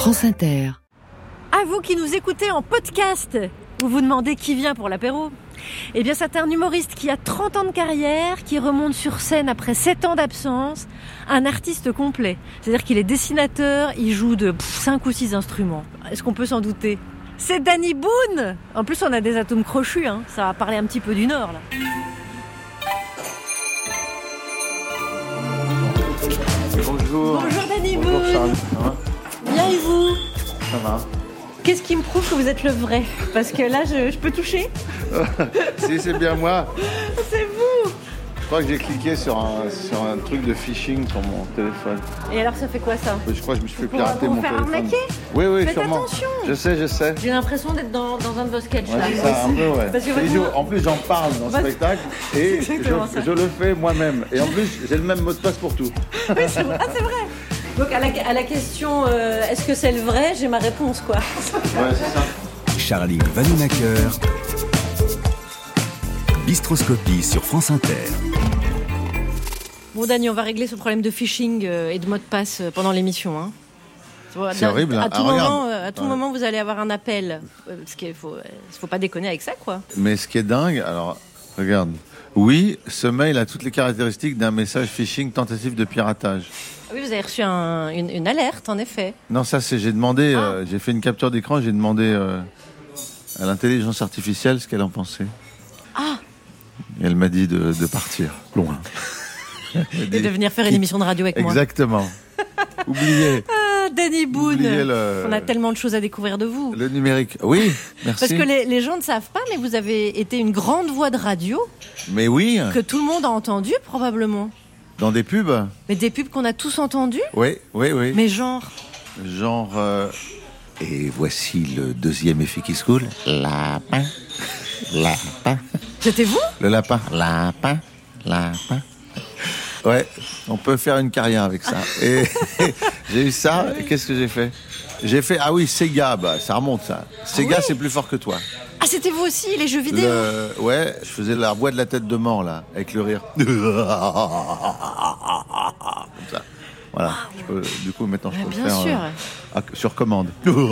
France Inter. À vous qui nous écoutez en podcast, vous vous demandez qui vient pour l'apéro ? Eh bien, c'est un humoriste qui a 30 ans de carrière, qui remonte sur scène après 7 ans d'absence, un artiste complet. C'est-à-dire qu'il est dessinateur, il joue de 5 ou 6 instruments. Est-ce qu'on peut s'en douter ? C'est Danny Boone. En plus, on a des atomes crochus, hein. Ça va parler un petit peu du Nord, là. Bonjour. Bonjour Danny Boone. Bonjour Charles, ça va ? Bien et vous ? Ça va. Qu'est-ce qui me prouve que vous êtes le vrai ? Parce que là, je peux toucher ? Si, c'est bien moi. C'est vous ! Je crois que j'ai cliqué sur un truc de phishing sur mon téléphone. Et alors, ça fait quoi, ça ? Je crois que je me suis fait Pour pirater mon faire téléphone. arnaquer ? Oui, Faites sûrement. attention. Je sais. J'ai l'impression d'être dans un de vos sketchs, Ouais, là. c'est ça, un peu, ouais. Parce que Tous les votre- jours. En plus, j'en parle dans le spectacle et C'est exactement ça. je le fais moi-même. Et en plus, j'ai le même mot de passe pour tout. Oui, c'est vrai. Ah, c'est vrai. Donc, à la question est-ce que c'est le vrai, j'ai ma réponse, quoi. Ouais, c'est ça. Charline Vanhoenacker, Bistroscopie sur France Inter. Bon, Dany, on va régler ce problème de phishing et de mot de passe pendant l'émission. Hein. C'est horrible, hein. À tout, Regarde. à tout moment, vous allez avoir un appel. Parce qu'il faut pas déconner avec ça, quoi. Mais ce qui est dingue, alors, regarde. Oui, ce mail a toutes les caractéristiques d'un message phishing tentative de piratage. Oui, vous avez reçu une alerte, en effet. Non, ça c'est, j'ai demandé, j'ai fait une capture d'écran, j'ai demandé à l'intelligence artificielle ce qu'elle en pensait. Ah. Et elle m'a dit de partir loin. Et de venir faire une émission de radio avec moi. Exactement. Oubliez. Ah, Danny Boone. Oubliez On a tellement de choses à découvrir de vous. Le numérique. Oui, merci. Parce que les gens ne savent pas, mais vous avez été une grande voix de radio Mais oui, que tout le monde a entendu probablement. dans des pubs. Mais des pubs qu'on a tous entendues. Oui. Mais genre. Et voici le deuxième effet qui se coule. Lapin. C'était vous ? Le lapin. Lapin. Ouais, on peut faire une carrière avec ça. Et j'ai eu ça, et qu'est-ce que j'ai fait ? Ah oui, Sega, bah, ça remonte ça. Sega, oui. c'est plus fort que toi. Ah, c'était vous aussi, les jeux vidéo. Ouais, je faisais la voix de la tête de mort, là, avec le rire. Comme ça. Voilà. Du coup, maintenant, je peux Bien le faire sûr. sur commande.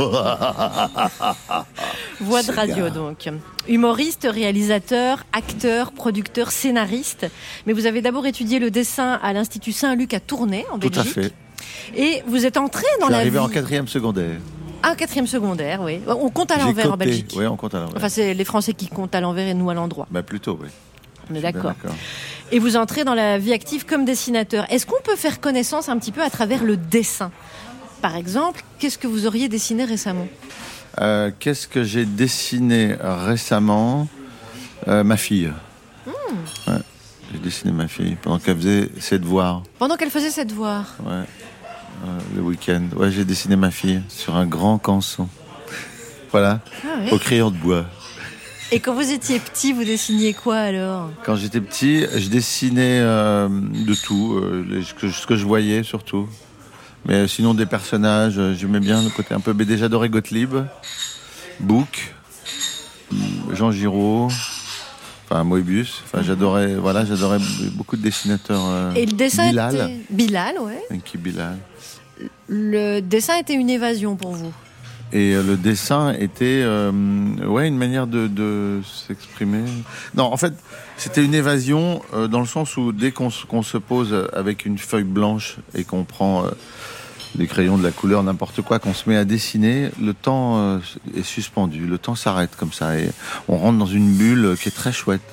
Voix de Sega. radio, donc. Humoriste, réalisateur, acteur, producteur, scénariste. Mais vous avez d'abord étudié le dessin à l'Institut Saint-Luc à Tournai, en Tout Belgique. à fait. Et vous êtes entré dans Je suis la arrivé vie... en 4e secondaire. Ah, 4e secondaire, oui. On compte à J'ai l'envers en copé. Belgique. Oui, on compte à l'envers. Enfin, c'est les Français qui comptent à l'envers et nous à l'endroit. Bah, plutôt, oui. On est Je suis bien d'accord. Et vous entrez dans la vie active comme dessinateur. Est-ce qu'on peut faire connaissance un petit peu à travers le dessin ? Par exemple, qu'est-ce que vous auriez dessiné récemment ? Qu'est-ce que j'ai dessiné récemment ? Ma fille. Ouais, j'ai dessiné ma fille pendant qu'elle faisait ses devoirs. Pendant qu'elle faisait ses devoirs. Ouais. Le week-end. Ouais, j'ai dessiné ma fille sur un grand canson. Voilà. Ah ouais. Au crayon de bois. Et quand vous étiez petit, vous dessiniez quoi alors ? Quand j'étais petit, je dessinais de tout, ce que je voyais surtout. Mais sinon des personnages, j'aimais bien le côté un peu BD. J'adorais Gottlieb, Book, Jean Giraud, enfin Moebius. Enfin, j'adorais beaucoup de dessinateurs. Et le dessin Bilal. était... Bilal, ouais. Enki Bilal. Le dessin était une évasion pour vous. Et le dessin était une manière de s'exprimer. Non, en fait, c'était une évasion dans le sens où dès qu'on se pose avec une feuille blanche et qu'on prend des crayons de la couleur, n'importe quoi, qu'on se met à dessiner, le temps est suspendu, le temps s'arrête comme ça et on rentre dans une bulle qui est très chouette.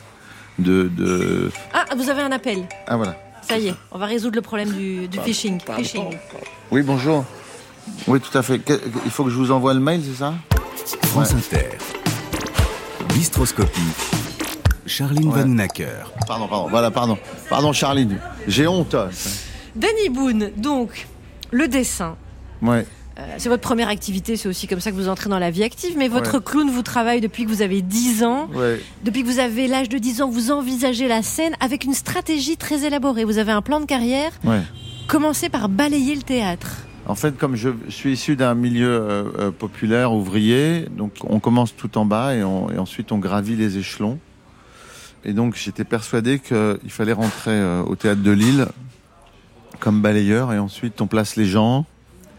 Ah, vous avez un appel. Ah voilà. Ça y est, on va résoudre le problème du phishing. Oui, bonjour. Oui, tout à fait. Il faut que je vous envoie le mail, c'est ça ? France Inter, Bistroscopie, Charline Vanhoenacker. Pardon, Charline. J'ai honte. Danny Boone, donc, le dessin. Ouais. C'est votre première activité, c'est aussi comme ça que vous entrez dans la vie active, mais votre clown vous travaille depuis que vous avez 10 ans. Ouais. Depuis que vous avez l'âge de 10 ans, vous envisagez la scène avec une stratégie très élaborée. Vous avez un plan de carrière. Ouais. Commencez par balayer le théâtre. En fait, comme je suis issu d'un milieu populaire, ouvrier, donc on commence tout en bas et ensuite on gravit les échelons. Et donc j'étais persuadé qu'il fallait rentrer au théâtre de Lille comme balayeur et ensuite on place les gens.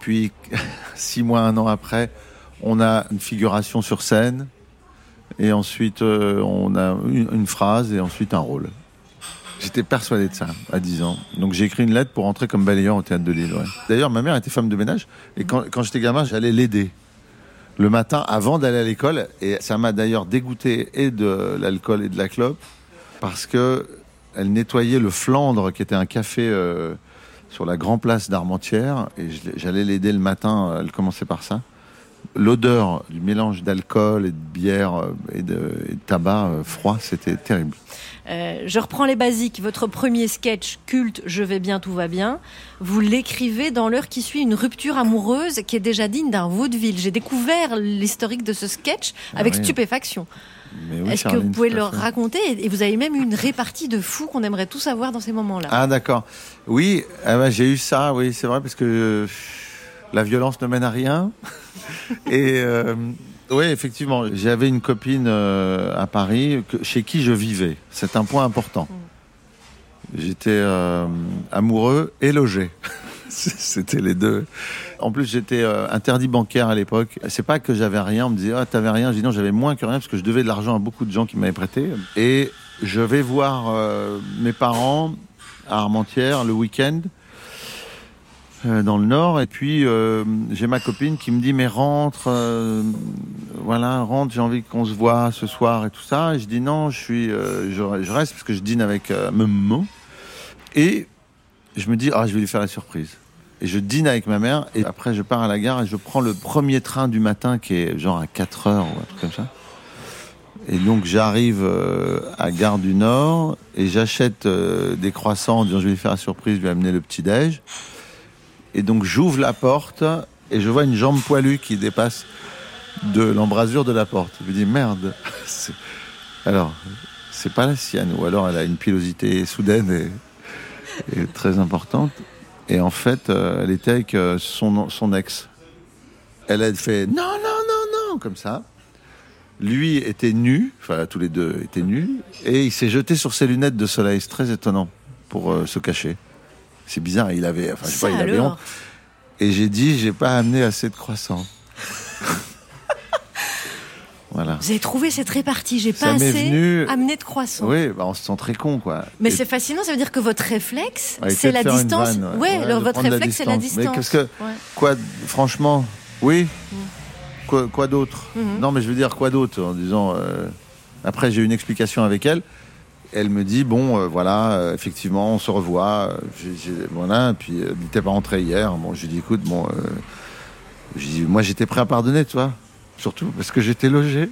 puis 6 mois, 1 an après, on a une figuration sur scène. Et ensuite, on a une phrase et ensuite un rôle. J'étais persuadé de ça à 10 ans. Donc j'ai écrit une lettre pour entrer comme balayeur au Théâtre de Lille. Ouais. D'ailleurs, ma mère était femme de ménage. Et quand j'étais gamin, j'allais l'aider le matin avant d'aller à l'école. Et ça m'a d'ailleurs dégoûté et de l'alcool et de la clope. Parce qu'elle nettoyait le Flandre, qui était un café sur la Grand Place d'Armentières. Et j'allais l'aider le matin. Elle commençait par ça. L'odeur du mélange d'alcool et de bière et de tabac froid, c'était terrible. Je reprends les basiques. Votre premier sketch culte, Je vais bien, tout va bien, vous l'écrivez dans l'heure qui suit une rupture amoureuse qui est déjà digne d'un vaudeville. J'ai découvert l'historique de ce sketch avec stupéfaction. Mais oui, est-ce que vous pouvez le raconter ? Et vous avez même eu une répartie de fous qu'on aimerait tous avoir dans ces moments-là. Ah d'accord. Oui, j'ai eu ça, oui, c'est vrai, parce que la violence ne mène à rien. Et oui, effectivement, j'avais une copine à Paris chez qui je vivais. C'est un point important. J'étais amoureux et logé. C'était les deux. En plus, j'étais interdit bancaire à l'époque. C'est pas que j'avais rien. On me disait, t'avais rien. Je dis non, j'avais moins que rien parce que je devais de l'argent à beaucoup de gens qui m'avaient prêté. Et je vais voir mes parents à Armentières le week-end. Dans le Nord, et puis j'ai ma copine qui me dit mais rentre, rentre, j'ai envie qu'on se voit ce soir et tout ça. Et je dis non, je reste parce que je dîne avec maman. Et je me dis je vais lui faire la surprise. Et je dîne avec ma mère et après je pars à la gare et je prends le premier train du matin qui est genre à 4 heures ou un truc comme ça. Et donc j'arrive à Gare du Nord et j'achète des croissants en disant je vais lui faire la surprise, je vais amener le petit-déj. Et donc j'ouvre la porte et je vois une jambe poilue qui dépasse de l'embrasure de la porte. Je me dis merde. Alors, c'est pas la sienne, ou alors elle a une pilosité soudaine et très importante. Et en fait, elle était avec son ex. Elle a fait non, comme ça. Lui était nu, enfin tous les deux étaient nus, et il s'est jeté sur ses lunettes de soleil. C'est très étonnant pour se cacher. C'est bizarre, il avait honte. Et j'ai dit, j'ai pas amené assez de croissants. Voilà. Vous avez trouvé cette répartie, j'ai pas assez amené de croissants. Oui, on se sent très con, quoi. Mais c'est fascinant, ça veut dire que votre réflexe, c'est la distance. Votre réflexe, c'est la distance. Mais qu'est-ce que, quoi, franchement, oui. Quoi d'autre? Non, mais je veux dire quoi d'autre en disant. Après, j'ai eu une explication avec elle. Elle me dit effectivement on se revoit, et puis elle n'était pas rentrée hier. Bon, je lui dis écoute, moi j'étais prêt à pardonner, tu vois, surtout parce que j'étais logé.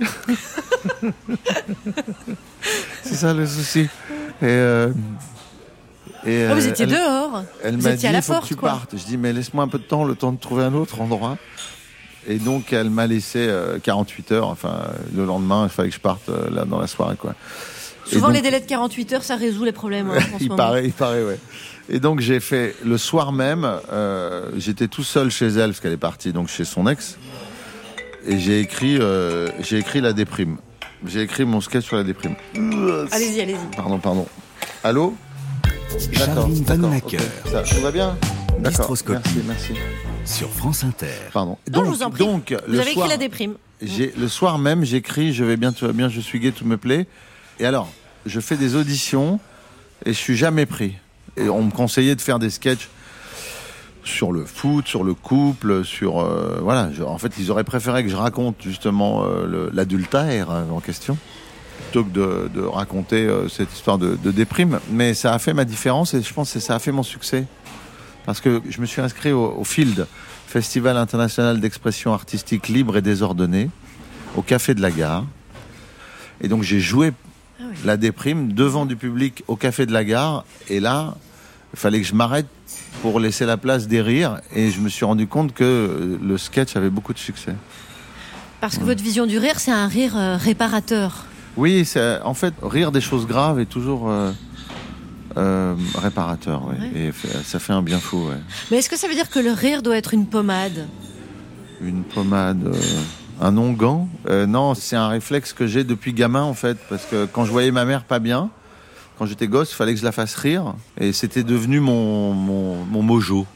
C'est ça le souci. Et vous étiez dehors. Elle m'a dit il faut que tu partes. Je dis mais laisse-moi un peu de temps, le temps de trouver un autre endroit. Et donc elle m'a laissé 48 heures. Enfin le lendemain il fallait que je parte là dans la soirée, quoi. Souvent, donc, les délais de 48 heures, ça résout les problèmes. Il paraît, ouais. Et donc, j'ai fait, le soir même, j'étais tout seul chez elle, parce qu'elle est partie donc chez son ex. Et j'ai écrit la déprime. J'ai écrit mon sketch sur la déprime. Allez-y. Pardon. Allô? Charline Vanhoenacker. Okay. Ça, tout va bien? D'accord. Bistroscopie. Merci. Sur France Inter. Pardon. Donc, je vous en prie. Donc, vous avez écrit la déprime. Le soir même, j'écris Je vais bien, tout va bien, je suis gai, tout me plaît. Et alors, je fais des auditions et je suis jamais pris. Et on me conseillait de faire des sketchs sur le foot, sur le couple, sur... en fait, ils auraient préféré que je raconte justement l'adultère en question, plutôt que de raconter cette histoire de déprime. Mais ça a fait ma différence et je pense que ça a fait mon succès. Parce que je me suis inscrit au FILD, Festival international d'expression artistique libre et désordonnée, au Café de la Gare. Et donc j'ai joué la déprime devant du public au Café de la Gare. Et là, il fallait que je m'arrête pour laisser la place des rires. Et je me suis rendu compte que le sketch avait beaucoup de succès. Parce que votre vision du rire, c'est un rire réparateur. Oui, en fait, rire des choses graves est toujours réparateur. Ouais. Et ça fait un bien fou. Ouais. Mais est-ce que ça veut dire que le rire doit être une pommade ? Une pommade... Un onguent ? Non, c'est un réflexe que j'ai depuis gamin, en fait. Parce que quand je voyais ma mère pas bien, quand j'étais gosse, il fallait que je la fasse rire. Et c'était devenu mon mojo.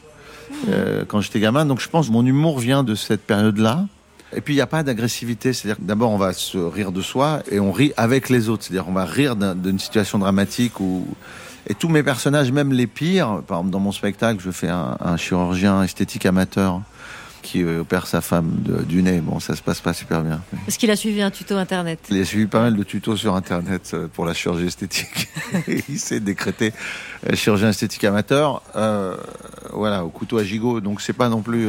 quand j'étais gamin. Donc je pense que mon humour vient de cette période-là. Et puis il n'y a pas d'agressivité, c'est-à-dire que d'abord on va se rire de soi et on rit avec les autres. C'est-à-dire on va rire d'une situation dramatique et tous mes personnages, même les pires, par exemple dans mon spectacle, je fais un chirurgien esthétique amateur qui opère sa femme du nez. Bon, ça se passe pas super bien. Parce qu'il a suivi un tuto internet. Il a suivi pas mal de tutos sur internet pour la chirurgie esthétique. Il s'est décrété chirurgien esthétique amateur, voilà, au couteau à gigot. Donc c'est pas non plus.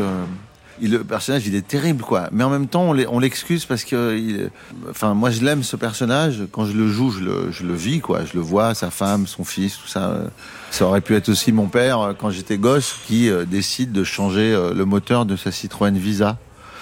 Le personnage, il est terrible, quoi. Mais en même temps, on l'excuse parce que, enfin, moi, je l'aime, ce personnage. Quand je le joue, je le vis, quoi. Je le vois, sa femme, son fils, tout ça. Ça aurait pu être aussi mon père, quand j'étais gosse, qui décide de changer le moteur de sa Citroën Visa.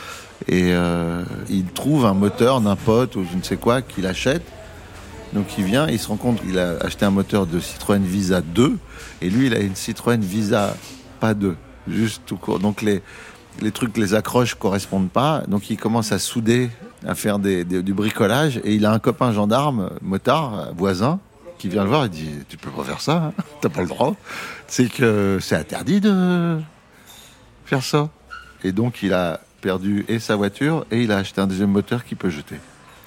Et il trouve un moteur d'un pote ou je ne sais quoi qu'il achète. Donc il vient, il se rend compte qu'il a acheté un moteur de Citroën Visa 2. Et lui, il a une Citroën Visa pas 2, juste tout court. Donc les trucs, les accroches correspondent pas, donc il commence à souder, à faire du bricolage, et il a un copain gendarme, motard, voisin, qui vient le voir et dit « Tu peux pas faire ça, hein, t'as pas le droit, c'est que c'est interdit de faire ça. » Et donc il a perdu et sa voiture, et il a acheté un deuxième moteur qu'il peut jeter.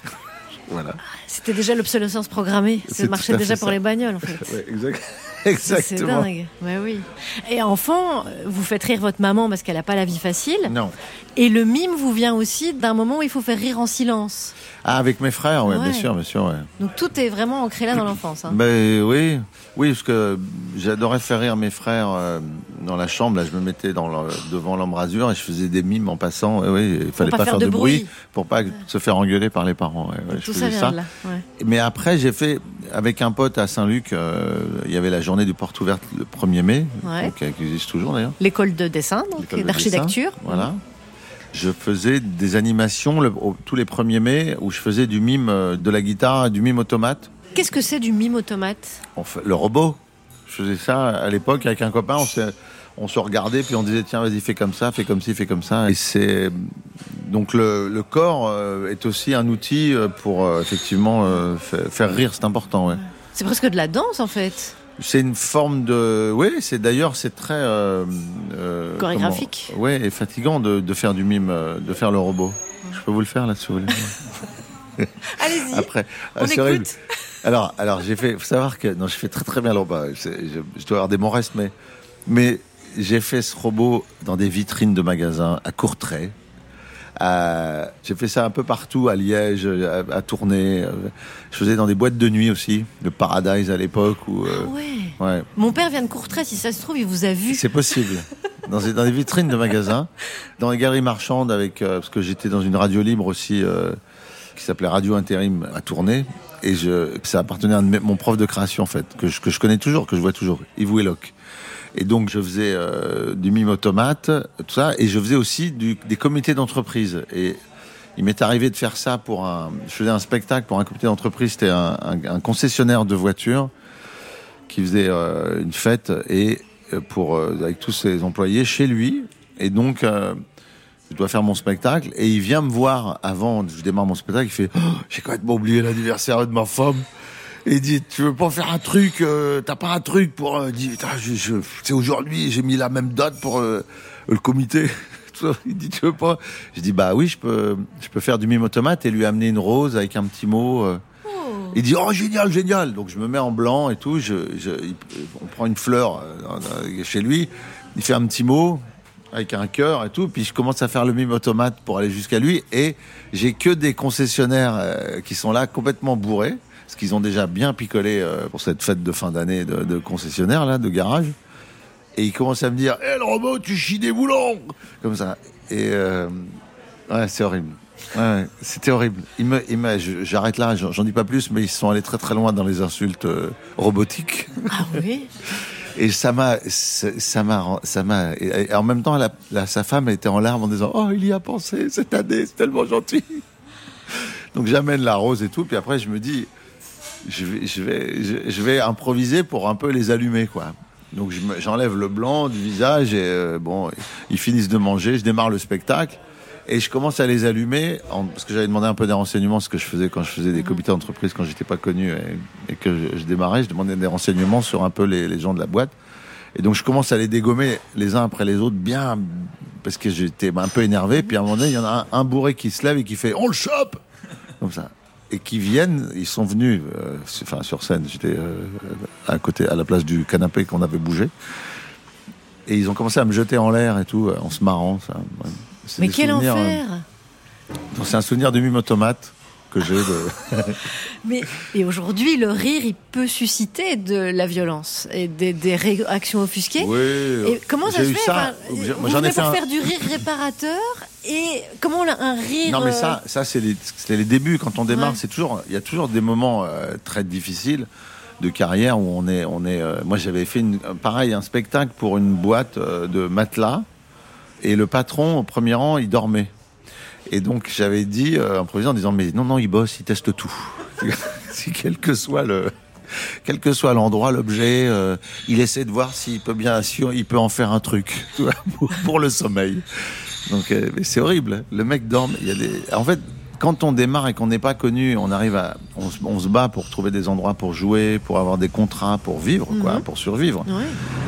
Voilà. C'était déjà l'obsolescence programmée, ça marchait déjà pour les bagnoles en fait. Ouais, exactement. C'est dingue, ouais, oui. Et enfant, vous faites rire votre maman parce qu'elle n'a pas la vie facile. Non. Et le mime vous vient aussi d'un moment où il faut faire rire en silence. Ah, avec mes frères, ouais. Bien sûr, ouais. Donc tout est vraiment ancré là dans l'enfance. Hein. Ben oui, parce que j'adorais faire rire mes frères dans la chambre. Là, je me mettais devant l'embrasure et je faisais des mimes en passant. Et oui, il fallait pas faire de bruit pour pas se faire engueuler par les parents. Ouais, tout ça vient de là. Ouais. Mais après, j'ai fait avec un pote à Saint-Luc. Il y avait la journée du porte ouverte le 1er mai, donc, qui existe toujours d'ailleurs. L'école de dessin, donc d'architecture. Voilà. Je faisais des animations tous les 1er mai où je faisais du mime de la guitare, du mime automate. Qu'est-ce que c'est du mime automate ? Le robot. Je faisais ça à l'époque avec un copain. On se regardait puis on disait tiens vas-y fais comme ça, fais comme ci, fais comme ça. Et c'est donc le corps est aussi un outil pour effectivement faire rire. C'est important. Ouais. C'est presque de la danse en fait. C'est une forme de... Oui, c'est très... chorégraphique. Oui, et fatigant de faire du mime, de faire le robot. Je peux vous le faire là, si vous voulez. Allez-y, après, on écoute. Horrible. Alors j'ai fait... Il faut savoir que... Non, je fais très très bien le robot. Je dois avoir des bons restes, mais j'ai fait ce robot dans des vitrines de magasins à Courtrai. J'ai fait ça un peu partout, à Liège, à Tournai. Je faisais dans des boîtes de nuit aussi, le Paradise à l'époque. Ouais. Mon père vient de Courtrai, si ça se trouve, il vous a vu. C'est possible. Dans des vitrines de magasins, dans les galeries marchandes, parce que j'étais dans une radio libre aussi, qui s'appelait Radio Intérim à Tournai. Et ça appartenait à mon prof de création, en fait, que je connais toujours, que je vois toujours, Yves Wellock. Et donc, je faisais du mime automate, tout ça, et je faisais aussi des comités d'entreprise. Et il m'est arrivé de faire ça je faisais un spectacle pour un comité d'entreprise, c'était un concessionnaire de voitures qui faisait une fête et avec tous ses employés chez lui. Et donc, je dois faire mon spectacle, et il vient me voir avant, je démarre mon spectacle, il fait « J'ai complètement oublié l'anniversaire de ma femme ». Et il dit, tu veux pas faire un truc, t'as pas un truc pour... c'est aujourd'hui, j'ai mis la même date pour le comité. Il dit, tu veux pas? Je dis, bah oui, je peux faire du mime automate et lui amener une rose avec un petit mot. Il dit, oh, génial. Donc je me mets en blanc et tout, on prend une fleur chez lui, il fait un petit mot avec un cœur et tout, puis je commence à faire le mime automate pour aller jusqu'à lui, et j'ai que des concessionnaires qui sont là complètement bourrés, parce qu'ils ont déjà bien picolé pour cette fête de fin d'année de concessionnaires, là, de garage. Et ils commencent à me dire « le robot, tu chies des boulons !» Comme ça. Et ouais, c'est horrible. Ouais, c'était horrible. J'arrête là, j'en dis pas plus, mais ils sont allés très très loin dans les insultes robotiques. Ah oui. Et ça m'a, et en même temps, sa femme était en larmes en disant « Oh, il y a pensé cette année, c'est tellement gentil !» Donc j'amène la rose et tout, puis après je me dis je vais improviser pour un peu les allumer, quoi. Donc j'enlève le blanc du visage et ils finissent de manger, je démarre le spectacle et je commence à les allumer parce que j'avais demandé un peu des renseignements, ce que je faisais quand je faisais des comités d'entreprise quand j'étais pas connu et que je démarrais, je demandais des renseignements sur un peu les gens de la boîte. Et donc je commence à les dégommer les uns après les autres bien, parce que j'étais un peu énervé. Puis à un moment donné, il y en a un bourré qui se lève et qui fait « On le chope !» Comme ça. Et qui viennent, ils sont venus, sur scène, j'étais à côté, à la place du canapé qu'on avait bougé. Et ils ont commencé à me jeter en l'air et tout, en se marrant. Ça. Mais quel enfer Donc c'est un souvenir de Mime Automate que j'ai de... Et aujourd'hui, le rire, il peut susciter de la violence et des réactions offusquées. Oui. Et comment ça se fait J'en ai fait pour faire du rire réparateur et comment un rire... Non mais ça c'est les débuts. Quand on démarre, il y a toujours des moments très difficiles de carrière où on est. Moi, j'avais fait un spectacle pour une boîte de matelas et le patron au premier rang, il dormait. Et donc j'avais dit improvisé en disant mais non il bosse, il teste tout. Si quel que soit l'endroit, l'objet, il essaie de voir s'il peut en faire un truc, tu vois, pour le sommeil. Donc mais c'est horrible. Le mec dort. En fait, quand on démarre et qu'on n'est pas connu, on se bat pour trouver des endroits pour jouer, pour avoir des contrats, pour vivre, pour survivre. Ouais.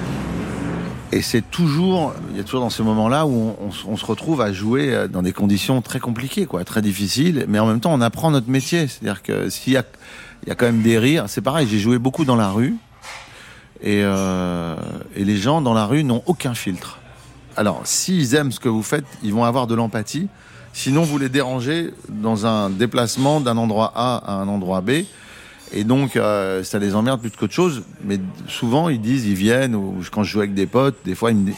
Et il y a toujours dans ces moments-là où on se retrouve à jouer dans des conditions très compliquées, très difficiles, mais en même temps on apprend notre métier. C'est-à-dire que s'il y a quand même des rires, c'est pareil, j'ai joué beaucoup dans la rue, et les gens dans la rue n'ont aucun filtre. Alors, s'ils aiment ce que vous faites, ils vont avoir de l'empathie. Sinon, vous les dérangez dans un déplacement d'un endroit A à un endroit B. Et donc, ça les emmerde plus qu'autre chose. Mais souvent, ils viennent, ou quand je joue avec des potes, des fois, moi,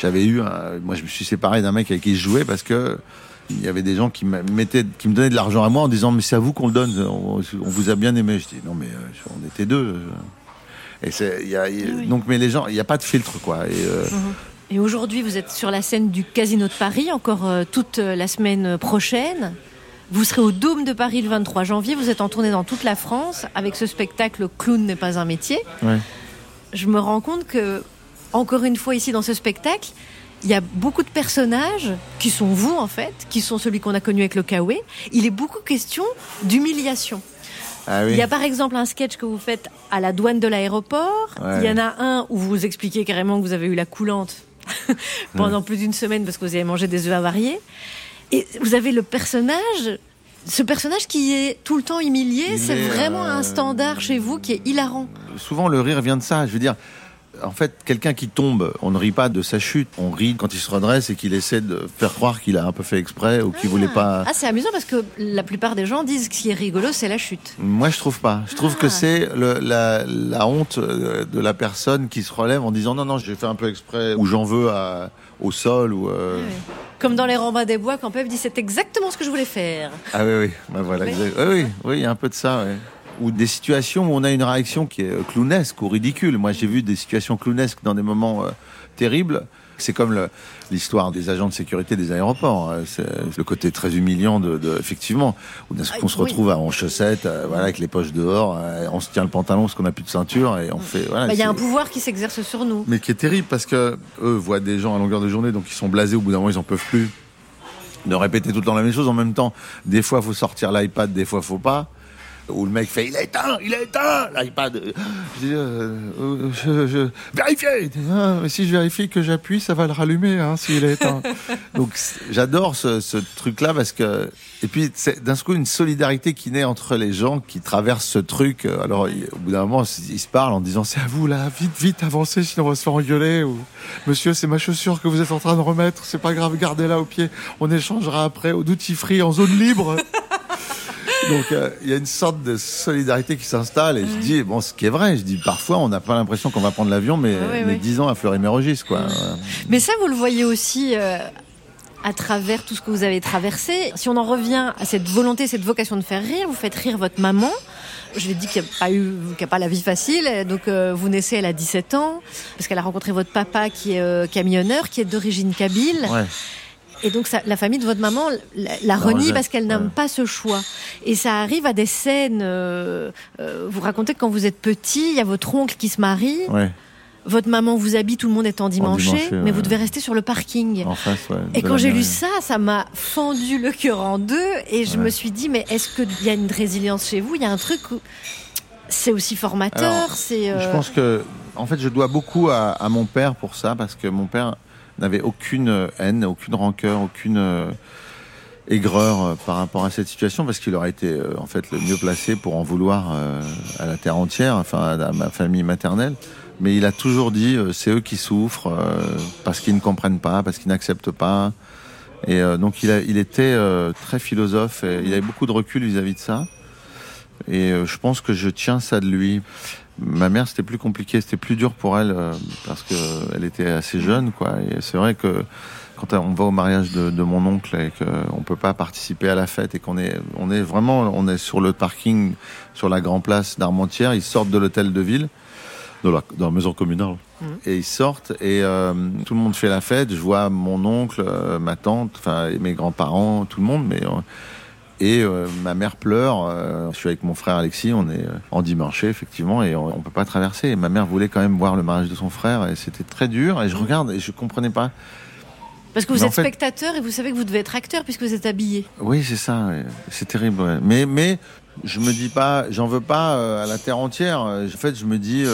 je me suis séparé d'un mec avec qui je jouais parce que il y avait des gens qui me donnaient de l'argent à moi en disant, mais c'est à vous qu'on le donne, on vous a bien aimé. Je dis, non, mais on était deux. Et donc, mais les gens, il n'y a pas de filtre, quoi. Et aujourd'hui, vous êtes sur la scène du Casino de Paris, encore toute la semaine prochaine. Vous serez au Dôme de Paris le 23 janvier. Vous êtes en tournée dans toute la France avec ce spectacle « Clown n'est pas un métier ». Ouais. Je me rends compte que, encore une fois, ici, dans ce spectacle, il y a beaucoup de personnages qui sont vous, en fait, qui sont celui qu'on a connu avec le Kawe. Il est beaucoup question d'humiliation. Ah oui. Il y a par exemple un sketch que vous faites à la douane de l'aéroport. Ouais. Il y en a un où vous expliquez carrément que vous avez eu la coulante pendant plus d'une semaine parce que vous avez mangé des œufs avariés. Et vous avez ce personnage qui est tout le temps humilié. C'est vraiment un standard chez vous qui est hilarant. Souvent, le rire vient de ça. Je veux dire, en fait, quelqu'un qui tombe, on ne rit pas de sa chute. On rit quand il se redresse et qu'il essaie de faire croire qu'il a un peu fait exprès ou qu'il voulait pas... Ah, c'est amusant parce que la plupart des gens disent que ce qui est rigolo, c'est la chute. Moi, je trouve pas. Je trouve que c'est la honte de la personne qui se relève en disant non, j'ai fait un peu exprès ou j'en veux au sol ou... Oui. Comme dans les Robins des Bois, quand Pep dit c'est exactement ce que je voulais faire. Ah oui, bah voilà. Oui, il y a un peu de ça, ouais. Ou des situations où on a une réaction qui est clownesque ou ridicule. Moi, j'ai vu des situations clownesques dans des moments terribles. C'est comme l'histoire des agents de sécurité des aéroports. C'est le côté très humiliant effectivement, où on se retrouve en chaussettes, avec les poches dehors, on se tient le pantalon parce qu'on n'a plus de ceinture et on fait. Voilà, y a un pouvoir qui s'exerce sur nous. Mais qui est terrible parce que eux voient des gens à longueur de journée, donc ils sont blasés. Au bout d'un moment, ils en peuvent plus de répéter tout le temps la même chose. En même temps, des fois, faut sortir l'iPad, des fois, faut pas. Où le mec fait il a éteint l'iPad. Je vérifiez. Mais si je vérifie que j'appuie, ça va le rallumer s'il est éteint. Donc j'adore ce truc-là parce que et puis c'est d'un coup une solidarité qui naît entre les gens qui traversent ce truc. Alors au bout d'un moment ils se parlent en disant c'est à vous là, vite avancez sinon on va se faire engueuler. Ou monsieur c'est ma chaussure que vous êtes en train de remettre, c'est pas grave, gardez-la au pied, on échangera après au duty free en zone libre. Donc il y a une sorte de solidarité qui s'installe et je dis ce qui est vrai, je dis parfois on n'a pas l'impression qu'on va prendre l'avion mais 10 ans à Fleury-Mérogis quoi. Mais ça vous le voyez aussi à travers tout ce que vous avez traversé. Si on en revient à cette volonté, cette vocation de faire rire, vous faites rire votre maman. Je l'ai dit qu'il n'y a pas la vie facile. Donc vous naissez, elle a 17 ans parce qu'elle a rencontré votre papa qui est camionneur, qui est d'origine kabyle. Ouais. Et donc la famille de votre maman la renie parce qu'elle n'aime pas ce choix. Et ça arrive à des scènes. Vous racontez que quand vous êtes petit, il y a votre oncle qui se marie. Ouais. Votre maman vous habille, tout le monde est endimanché, mais vous devez rester sur le parking. En face, et quand j'ai lu ça m'a fendu le cœur en deux. Et je me suis dit, mais est-ce qu'il y a une résilience chez vous ? Il y a un truc où c'est aussi formateur. Alors, je pense que En fait, je dois beaucoup à mon père pour ça, parce que mon père n'avait aucune haine, aucune rancœur, aucune aigreur par rapport à cette situation, parce qu'il aurait été en fait le mieux placé pour en vouloir à la terre entière, enfin à ma famille maternelle. Mais il a toujours dit c'est eux qui souffrent parce qu'ils ne comprennent pas, parce qu'ils n'acceptent pas. Et donc il était très philosophe, et il avait beaucoup de recul vis-à-vis de ça. Et je pense que je tiens ça de lui. Ma mère, c'était plus compliqué, c'était plus dur pour elle parce que elle était assez jeune, quoi. Et c'est vrai que quand on va au mariage de mon oncle et qu'on peut pas participer à la fête et qu'on est sur le parking, sur la grande place d'Armentières, ils sortent de l'hôtel de ville, dans la maison communale, et ils sortent et tout le monde fait la fête. Je vois mon oncle, ma tante, enfin mes grands-parents, tout le monde, et ma mère pleure. Je suis avec mon frère Alexis, on est endimanché effectivement, et on peut pas traverser. Et ma mère voulait quand même voir le mariage de son frère, et c'était très dur. Et je regarde et je comprenais pas. Parce que vous êtes spectateur et vous savez que vous devez être acteur puisque vous êtes habillé. Oui, c'est ça. Ouais. C'est terrible. Ouais. Mais je me dis pas, j'en veux pas à la terre entière. En fait, je me dis,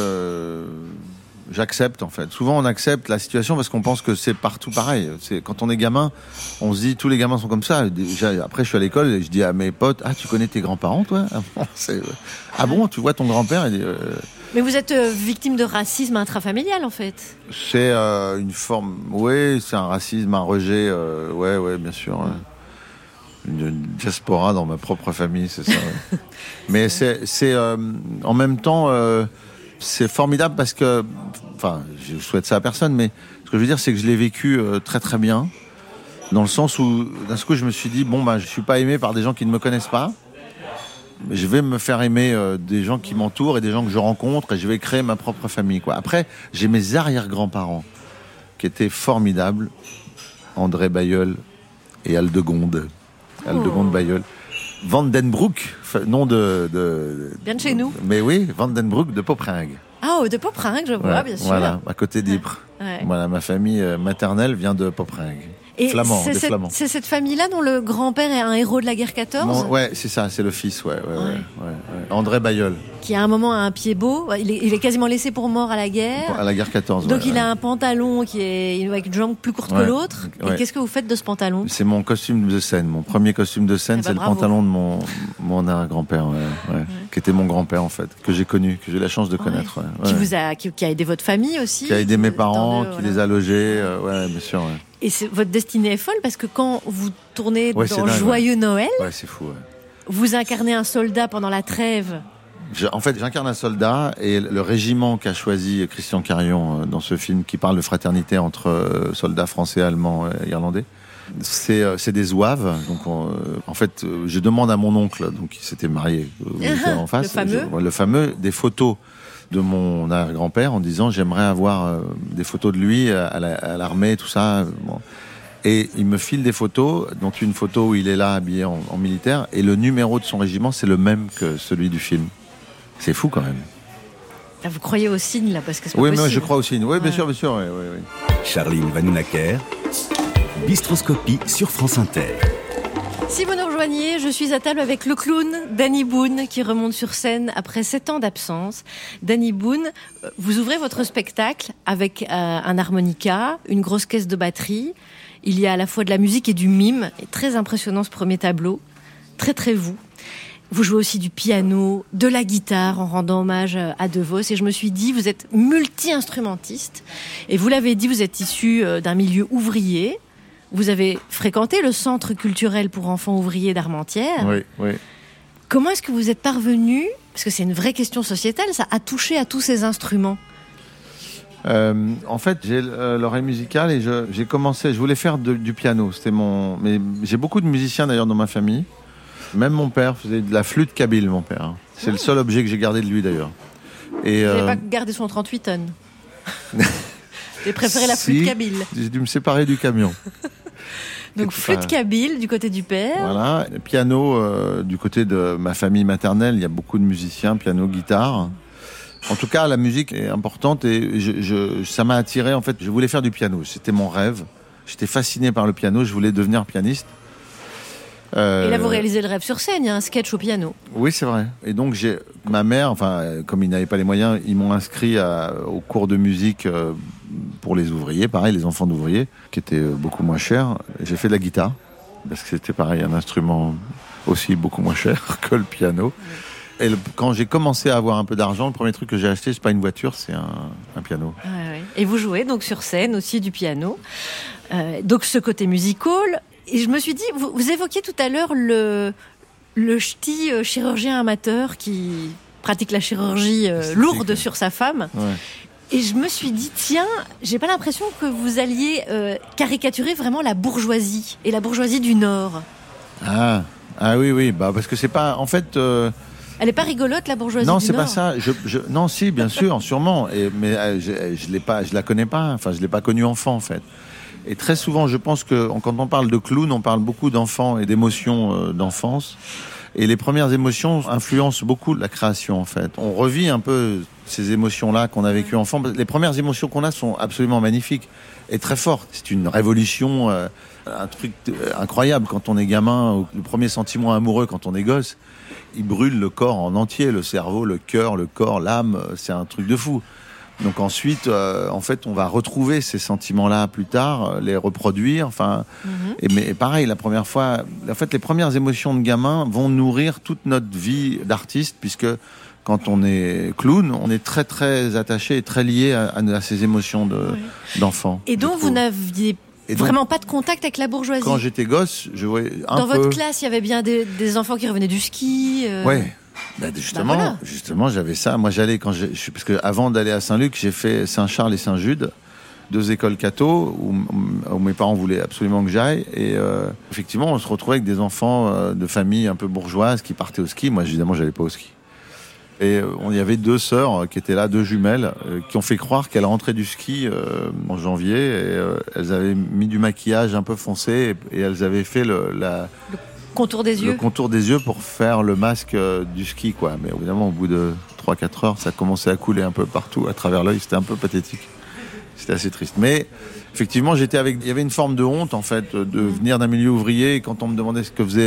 j'accepte en fait. Souvent, on accepte la situation parce qu'on pense que c'est partout pareil. C'est quand on est gamin, on se dit tous les gamins sont comme ça. Déjà, après, je suis à l'école et je dis à mes potes, ah, tu connais tes grands-parents, toi? Ah bon, tu vois ton grand-père? Mais vous êtes victime de racisme intrafamilial, en fait. C'est une forme, oui, c'est un racisme, un rejet, ouais, bien sûr. Une diaspora dans ma propre famille, c'est ça. Ouais. Mais c'est en même temps, c'est formidable parce que, enfin, je souhaite ça à personne, mais ce que je veux dire, c'est que je l'ai vécu très très bien, dans le sens où, d'un coup, je me suis dit, bon, je suis pas aimé par des gens qui ne me connaissent pas. Je vais me faire aimer des gens qui m'entourent et des gens que je rencontre, et je vais créer ma propre famille, quoi. Après, j'ai mes arrière-grands-parents qui étaient formidables, André Bailleul et Aldegonde. Aldegonde Bailleul. Vandenbroek, nom de... Bien de chez nous. Mais oui, Vandenbroek de Poperingue. Ah, de Poperingue, je vois, bien sûr. Voilà, à côté d'Ypres. Ouais. Voilà, ma famille maternelle vient de Poperingue. Et Flamands, c'est cette famille-là dont le grand-père est un héros de la guerre 14 ? Non, ouais, c'est ça, c'est le fils, ouais. André Bailleul. Qui à un moment a un pied beau, il est quasiment laissé pour mort à la guerre. À la guerre 14, donc il a un pantalon qui est avec une jambe plus courte que l'autre. Ouais. Et qu'est-ce que vous faites de ce pantalon ? C'est mon costume de scène, mon premier costume de scène, c'est bravo. le pantalon de mon arrière-grand-père, qui était mon grand-père en fait, que j'ai connu, que j'ai eu la chance de connaître. Qui a aidé votre famille aussi. Qui a aidé mes parents, qui les a logés, bien sûr. Ouais. Et votre destinée est folle parce que quand vous tournez dans Joyeux Noël, c'est fou. Ouais. Vous incarnez un soldat pendant la trêve. En fait, j'incarne un soldat, et le régiment qu'a choisi Christian Carion dans ce film, qui parle de fraternité entre soldats français, allemands et irlandais, c'est des zouaves. Donc, en fait, je demande à mon oncle, donc qui s'était marié en face, le fameux, des photos de mon arrière-grand-père en disant j'aimerais avoir des photos de lui à l'armée, tout ça. Bon. Et il me file des photos, dont une photo où il est là habillé en militaire, et le numéro de son régiment, c'est le même que celui du film. C'est fou quand même. Là, vous croyez aux signes là, parce que c'est pas possible. Oui, mais je crois aux signes. Oui, bien sûr. Oui. Charline Vanhoenacker, Bistroscopie sur France Inter. Si vous nous rejoignez, je suis à table avec le clown Danny Boone qui remonte sur scène après 7 ans d'absence. Danny Boone, vous ouvrez votre spectacle avec un harmonica, une grosse caisse de batterie. Il y a à la fois de la musique et du mime. Et très impressionnant ce premier tableau. Très très vous. Vous jouez aussi du piano, de la guitare en rendant hommage à De Vos. Et je me suis dit, vous êtes multi-instrumentiste. Et vous l'avez dit, vous êtes issu d'un milieu ouvrier. Vous avez fréquenté le centre culturel pour enfants ouvriers d'Armentières. Oui. Comment est-ce que vous êtes parvenu, parce que c'est une vraie question sociétale, ça a touché à tous ces instruments ? En fait, j'ai l'oreille musicale et j'ai commencé, je voulais faire du piano. Mais j'ai beaucoup de musiciens d'ailleurs dans ma famille. Même mon père faisait de la flûte kabyle, mon père. C'est le seul objet que j'ai gardé de lui d'ailleurs. Et, vous n'avez pas gardé son 38 tonnes. J'ai préféré la flûte kabyle. J'ai dû me séparer du camion. Donc flûte kabyle du côté du père. Voilà, piano du côté de ma famille maternelle, il y a beaucoup de musiciens, piano, guitare. En tout cas, la musique est importante et ça m'a attiré. En fait, je voulais faire du piano, c'était mon rêve. J'étais fasciné par le piano, je voulais devenir pianiste. Et là, vous réalisez le rêve sur scène, il y a un sketch au piano. Oui, c'est vrai. Et donc, ma mère, comme ils n'avaient pas les moyens, ils m'ont inscrit au cours de musique pour les ouvriers, pareil, les enfants d'ouvriers, qui étaient beaucoup moins chers. J'ai fait de la guitare, parce que c'était pareil, un instrument aussi beaucoup moins cher que le piano. Et quand j'ai commencé à avoir un peu d'argent, le premier truc que j'ai acheté, c'est pas une voiture, c'est un piano. Ah, oui. Et vous jouez donc sur scène aussi du piano. Donc ce côté musical. Et je me suis dit, vous évoquiez tout à l'heure le ch'ti chirurgien amateur qui pratique la chirurgie lourde sur sa femme. Ouais. Et je me suis dit, tiens, j'ai pas l'impression que vous alliez caricaturer vraiment la bourgeoisie et la bourgeoisie du Nord. Ah oui, parce que c'est pas, en fait. Elle est pas rigolote, la bourgeoisie non, du Nord. Non, c'est pas ça. Non, si, bien sûr, sûrement. Mais je la connais pas. Enfin, je l'ai pas connue enfant, en fait. Et très souvent, je pense que quand on parle de clown, on parle beaucoup d'enfants et d'émotions d'enfance. Et les premières émotions influencent beaucoup la création, en fait. On revit un peu ces émotions-là qu'on a vécues enfant. Les premières émotions qu'on a sont absolument magnifiques et très fortes. C'est une révolution, un truc incroyable quand on est gamin. Le premier sentiment amoureux quand on est gosse, il brûle le corps en entier, le cerveau, le cœur, le corps, l'âme. C'est un truc de fou. Donc ensuite, en fait, on va retrouver ces sentiments-là plus tard, les reproduire. Enfin, mais pareil, la première fois, en fait, les premières émotions de gamin vont nourrir toute notre vie d'artiste, puisque quand on est clown, on est très très attaché et très lié à ces émotions d'enfant. Et donc vous n'aviez vraiment pas de contact avec la bourgeoisie. Quand j'étais gosse, je voyais Dans votre classe, il y avait bien des enfants qui revenaient du ski. Ouais. Justement, j'avais ça. Moi, j'allais parce que avant d'aller à Saint-Luc, j'ai fait Saint-Charles et Saint-Jude, 2 écoles catho où mes parents voulaient absolument que j'aille. Et effectivement, on se retrouvait avec des enfants de familles un peu bourgeoises qui partaient au ski. Moi, évidemment, j'allais pas au ski. Et il y avait 2 sœurs qui étaient là, 2 jumelles, qui ont fait croire qu'elles rentraient du ski en janvier. Et elles avaient mis du maquillage un peu foncé et elles avaient fait le contour des yeux. Le contour des yeux pour faire le masque du ski, quoi. Mais évidemment, au bout de 3-4 heures, ça commençait à couler un peu partout à travers l'œil. C'était un peu pathétique. C'était assez triste. Mais effectivement, il y avait une forme de honte, en fait, de venir d'un milieu ouvrier. Et quand on me demandait ce que faisaient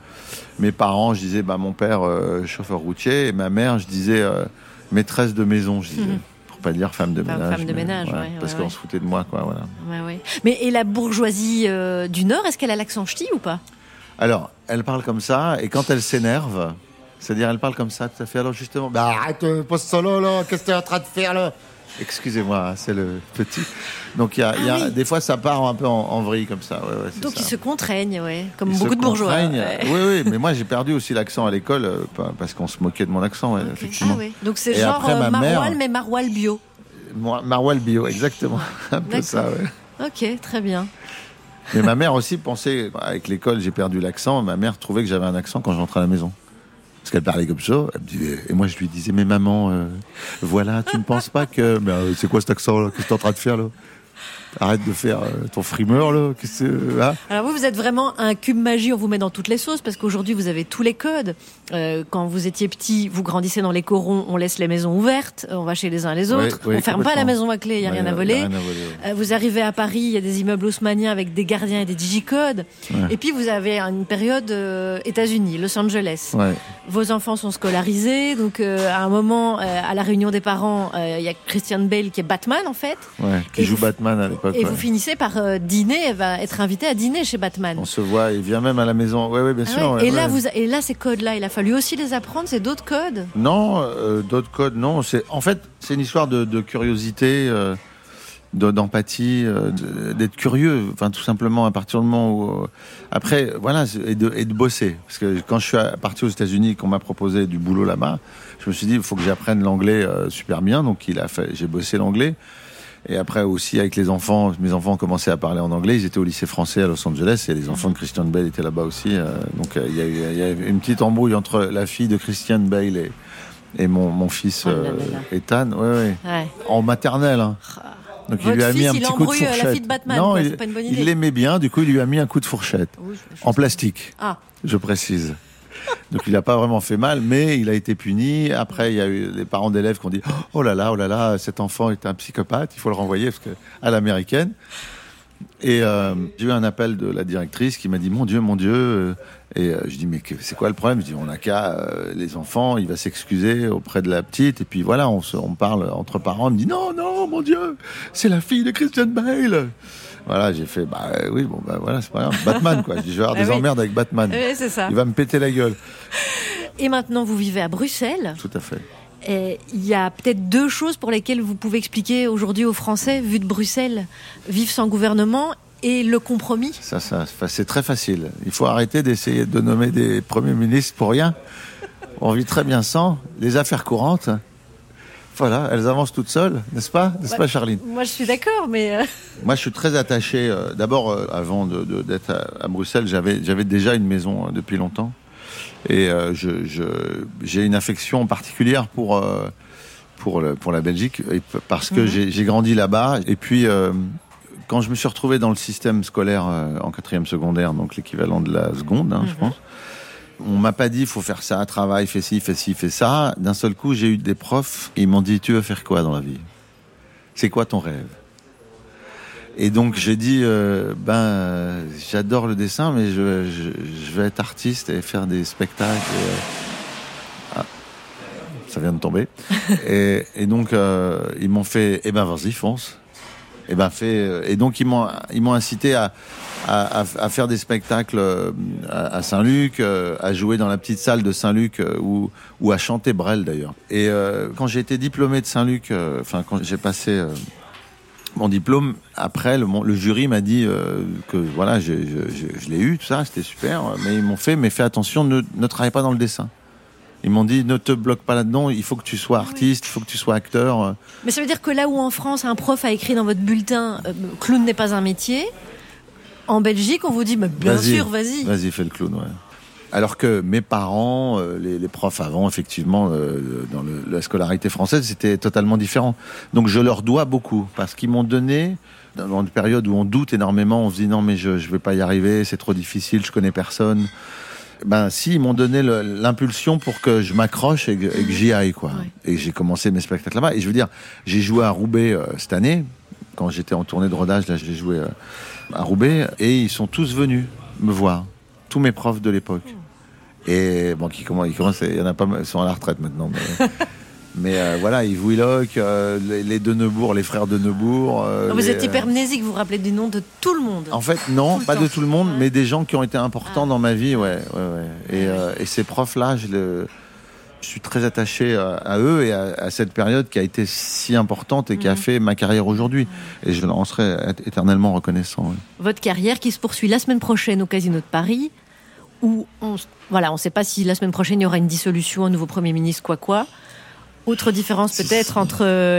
mes parents, je disais, mon père, chauffeur routier. Et ma mère, je disais, maîtresse de maison, je disais. Pour pas dire femme de ménage. Femme de ménage, voilà, parce qu'on se foutait de moi, quoi, voilà. Ouais. Mais et la bourgeoisie du Nord, est-ce qu'elle a l'accent ch'ti ou pas ? Alors, elle parle comme ça, et quand elle s'énerve, c'est-à-dire elle parle comme ça, tout à fait. Alors justement, arrête, pose solo là, qu'est-ce que tu es en train de faire là ? Excusez-moi, c'est le petit. Donc des fois ça part un peu en vrille comme ça. Ouais, c'est donc ça. Ils se contraignent, comme beaucoup de bourgeois. Ouais. Oui, mais moi j'ai perdu aussi l'accent à l'école parce qu'on se moquait de mon accent, okay. Effectivement. Ah, oui. Donc c'est genre maroilles, mais maroilles bio. Maroilles bio, exactement. Un peu ça, ouais. Ok, très bien. Mais ma mère aussi pensait, avec l'école, j'ai perdu l'accent. Ma mère trouvait que j'avais un accent quand j'entrais à la maison. Parce qu'elle parlait comme ça. Elle me disait, et moi, je lui disais, mais maman, voilà, tu ne penses pas que... Mais c'est quoi cet accent-là ? Qu'est-ce que tu es en train de faire, là ? Arrête de faire ton frimeur, là. Alors vous êtes vraiment un cube magie, on vous met dans toutes les sauces, parce qu'aujourd'hui, vous avez tous les codes. Quand vous étiez petit, vous grandissez dans les corons, on laisse les maisons ouvertes, on va chez les uns les autres, on ferme pas la maison à clé, il n'y a rien à voler. Vous arrivez à Paris, il y a des immeubles haussmanniens avec des gardiens et des digicodes. Ouais. Et puis vous avez une période États-Unis, Los Angeles. Ouais. Vos enfants sont scolarisés, donc à un moment, à la réunion des parents, il y a Christian Bale qui est Batman, en fait. Ouais, qui joue Batman à l'époque. Et vous finissez par dîner, va être invité à dîner chez Batman. On se voit, il vient même à la maison. Oui, bien sûr. Ouais. Et là, ces codes-là, il a fallu aussi les apprendre. C'est d'autres codes ? Non, d'autres codes, non. En fait, c'est une histoire de curiosité, d'empathie, d'être curieux. Enfin, tout simplement, à partir du moment où... Après, voilà, et de bosser. Parce que quand je suis parti aux États-Unis, qu'on m'a proposé du boulot là-bas, je me suis dit, il faut que j'apprenne l'anglais super bien. Donc, j'ai bossé l'anglais. Et après aussi avec les enfants, mes enfants ont commencé à parler en anglais. Ils étaient au lycée français à Los Angeles et les enfants de Christian Bale étaient là-bas aussi. Donc il y a une petite embrouille entre la fille de Christian Bale et mon fils Ethan. Ouais. En maternelle. Hein. Donc Votre il lui a mis un petit coup de fourchette. La fille de Batman, non, c'est pas une bonne idée. Il l'aimait bien. Du coup, il lui a mis un coup de fourchette en plastique. Ah. Je précise. Donc il n'a pas vraiment fait mal, mais il a été puni. Après, il y a eu les parents d'élèves qui ont dit « Oh là là, cet enfant est un psychopathe, il faut le renvoyer parce que, à l'américaine ». Et j'ai eu un appel de la directrice qui m'a dit mon Dieu. Et je dis mais c'est quoi le problème? Je dis on n'a qu'à les enfants, il va s'excuser auprès de la petite et puis voilà, on parle entre parents. Elle me dit non mon Dieu, c'est la fille de Christian Bale. Voilà, j'ai fait oui voilà, c'est pas grave, Batman quoi. Je dis je vais avoir des emmerdes avec Batman. Oui, c'est ça. Il va me péter la gueule. Et maintenant vous vivez à Bruxelles. Tout à fait. Et il y a peut-être 2 choses pour lesquelles vous pouvez expliquer aujourd'hui aux Français, vu de Bruxelles, vivre sans gouvernement et le compromis. Ça, c'est très facile. Il faut arrêter d'essayer de nommer des premiers ministres pour rien. On vit très bien sans. Les affaires courantes, voilà, elles avancent toutes seules, n'est-ce pas? N'est-ce pas, Charline? Moi, je suis d'accord, mais... Moi, je suis très attaché. D'abord, avant d'être à Bruxelles, j'avais déjà une maison depuis longtemps. Et j'ai une affection particulière pour la Belgique parce que j'ai grandi là-bas. Et puis, quand je me suis retrouvé dans le système scolaire en 4e secondaire, donc l'équivalent de la seconde, je pense, on m'a pas dit il faut faire ça, travail, fais ci, fais ça. D'un seul coup, j'ai eu des profs et ils m'ont dit tu veux faire quoi dans la vie? C'est quoi ton rêve? Et donc j'ai dit j'adore le dessin mais je vais être artiste et faire des spectacles. Ça vient de tomber. et donc ils m'ont fait vas-y fonce. Et donc ils m'ont incité à faire des spectacles à Saint-Luc, à jouer dans la petite salle de Saint-Luc ou à chanter Brel d'ailleurs. Et quand j'ai été diplômé de Saint-Luc, quand j'ai passé mon diplôme, après le jury m'a dit que voilà, je l'ai eu, tout ça, c'était super, mais ils m'ont fait, mais fais attention, ne travaille pas dans le dessin. Ils m'ont dit ne te bloque pas là-dedans, il faut que tu sois artiste, il faut que tu sois acteur. Mais ça veut dire que là où en France un prof a écrit dans votre bulletin clown n'est pas un métier, en Belgique on vous dit bien sûr, vas-y. Vas-y, fais le clown, ouais. Alors que mes parents, les profs avant, effectivement, dans la scolarité française, c'était totalement différent. Donc je leur dois beaucoup, parce qu'ils m'ont donné, dans une période où on doute énormément, on se dit non mais je vais pas y arriver, c'est trop difficile, je connais personne. Ils m'ont donné l'impulsion pour que je m'accroche et que j'y aille, quoi. Ouais. Et j'ai commencé mes spectacles là-bas. Et je veux dire, j'ai joué à Roubaix cette année, quand j'étais en tournée de rodage, là j'ai joué à Roubaix, et ils sont tous venus me voir, tous mes profs de l'époque. Et bon, il y en a pas mal, ils sont à la retraite maintenant. Mais voilà, Yves Willock, les de Neubourg, les frères de Neubourg. Vous êtes hypermnésique, vous vous rappelez du nom de tout le monde. En fait, non, pas de tout le monde, mais des gens qui ont été importants dans ma vie, ouais. Et ces profs-là, je suis très attaché à eux et à cette période qui a été si importante et qui a fait ma carrière aujourd'hui. Et je leur en serai éternellement reconnaissant. Ouais. Votre carrière qui se poursuit la semaine prochaine au Casino de Paris, où on ne sait pas si la semaine prochaine il y aura une dissolution, un nouveau Premier ministre, quoi. Autre différence peut-être entre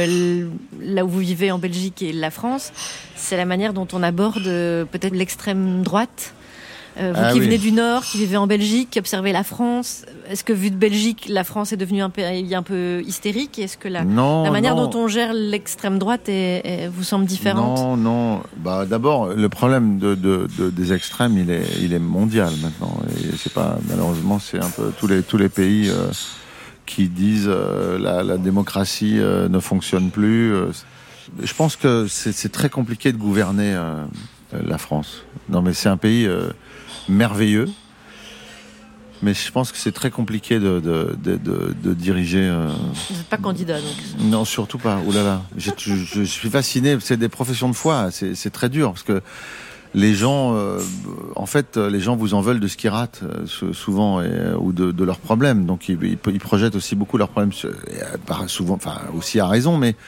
là où vous vivez en Belgique et la France, c'est la manière dont on aborde peut-être l'extrême droite. Vous qui venez du Nord, qui vivez en Belgique, qui observez la France, est-ce que vu de Belgique, la France est devenue un peu hystérique? Est-ce que la manière dont on gère l'extrême droite vous semble différente? Non. D'abord, le problème des extrêmes, il est mondial maintenant. Et c'est pas, malheureusement, c'est un peu tous les pays qui disent la démocratie ne fonctionne plus. Je pense que c'est très compliqué de gouverner la France. Non, mais c'est un pays merveilleux, mais je pense que c'est très compliqué de diriger. Vous n'êtes pas candidat, donc? Non, surtout pas. Ouh là là, je suis fasciné. C'est des professions de foi. C'est très dur parce que les gens, les gens vous en veulent de ce qu'ils ratent souvent ou de leurs problèmes. Donc ils projettent aussi beaucoup leurs problèmes, souvent, aussi à raison, mais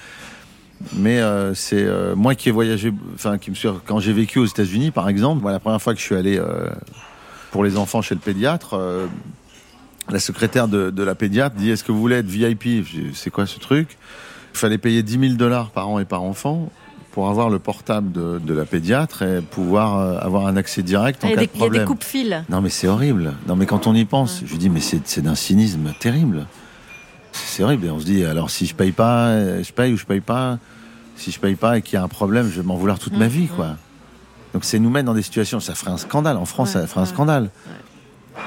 c'est moi qui ai voyagé, quand j'ai vécu aux États-Unis, par exemple, la première fois que je suis allé pour les enfants chez le pédiatre, la secrétaire de la pédiatre dit est-ce que vous voulez être VIP? Je dis, c'est quoi ce truc? Il fallait payer $10,000 par an et par enfant pour avoir le portable de la pédiatre et pouvoir avoir un accès direct en cas de problème. Il y a des coupe-fils. Non mais c'est horrible. Non mais quand on y pense, je dis mais c'est d'un cynisme terrible. C'est horrible. Et on se dit alors si je paye pas, je paye ou je paye pas. Si je paye pas et qu'il y a un problème, je vais m'en vouloir toute ma vie, quoi. Donc c'est nous mettre dans des situations, ça ferait un scandale. En France, ça ferait un scandale.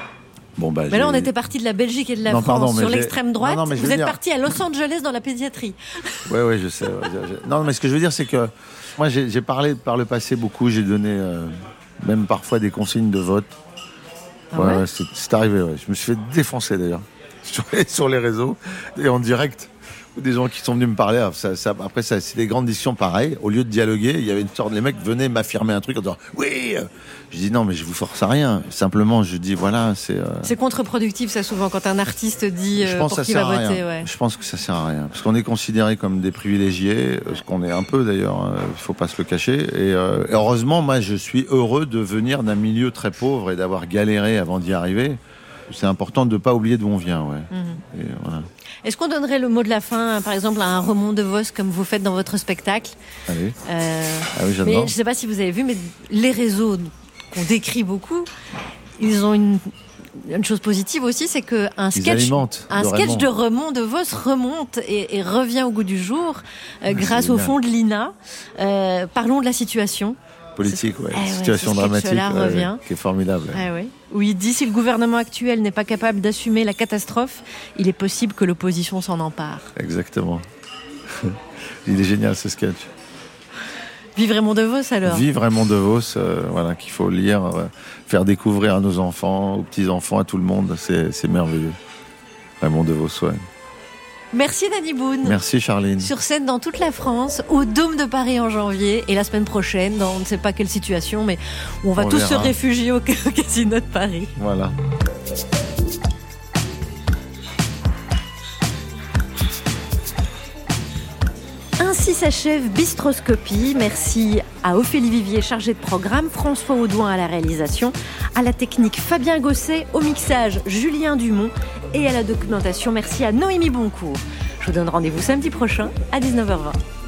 Bon, bah, Mais là, on était parti de la Belgique et de la France sur l'extrême droite. Non, vous êtes parti à Los Angeles dans la pédiatrie. Oui, je sais. Non, mais ce que je veux dire, c'est que moi, j'ai parlé par le passé beaucoup. J'ai donné même parfois des consignes de vote. Ouais, c'est arrivé. Ouais. Je me suis fait défoncer d'ailleurs sur les réseaux et en direct. Des gens qui sont venus me parler. Après, c'est des grandes discussions pareilles. Au lieu de dialoguer, il y avait une sorte. Les mecs venaient m'affirmer un truc en disant oui. Je dis non, mais je vous force à rien. Simplement, je dis voilà, c'est. C'est contre-productif, ça souvent quand un artiste dit pour qui va voter. Ouais. Je pense que ça sert à rien parce qu'on est considérés comme des privilégiés, ce qu'on est un peu d'ailleurs. Il faut pas se le cacher. Et heureusement, moi, je suis heureux de venir d'un milieu très pauvre et d'avoir galéré avant d'y arriver. C'est important de ne pas oublier d'où on vient, ouais. Mmh. Et voilà. Est-ce qu'on donnerait le mot de la fin, par exemple, à un Raymond DeVos comme vous faites dans votre spectacle ? Allez. Oui, mais je ne sais pas si vous avez vu, mais les réseaux qu'on décrit beaucoup, ils ont une chose positive aussi, c'est qu'un sketch de Raymond DeVos remonte et revient au goût du jour grâce au fonds de l'INA. Parlons de la situation. Politique, situation dramatique, qui est formidable. Où il dit si le gouvernement actuel n'est pas capable d'assumer la catastrophe, il est possible que l'opposition s'en empare. Exactement. Il est génial ce sketch. Vive Raymond DeVos alors. Vive Raymond DeVos, qu'il faut lire, faire découvrir à nos enfants, aux petits-enfants, à tout le monde, c'est merveilleux. Raymond DeVos, ouais. Merci Danny Boone. Merci Charline. Sur scène dans toute la France, au Dôme de Paris en janvier et la semaine prochaine dans on ne sait pas quelle situation, mais où on va tous se réfugier au Casino de Paris. Voilà. Ainsi s'achève Bistroscopie. Merci à Ophélie Vivier, chargée de programme, François Audouin à la réalisation, à la technique Fabien Gosset, au mixage Julien Dumont et à la documentation. Merci à Noémie Boncourt. Je vous donne rendez-vous samedi prochain à 19h20.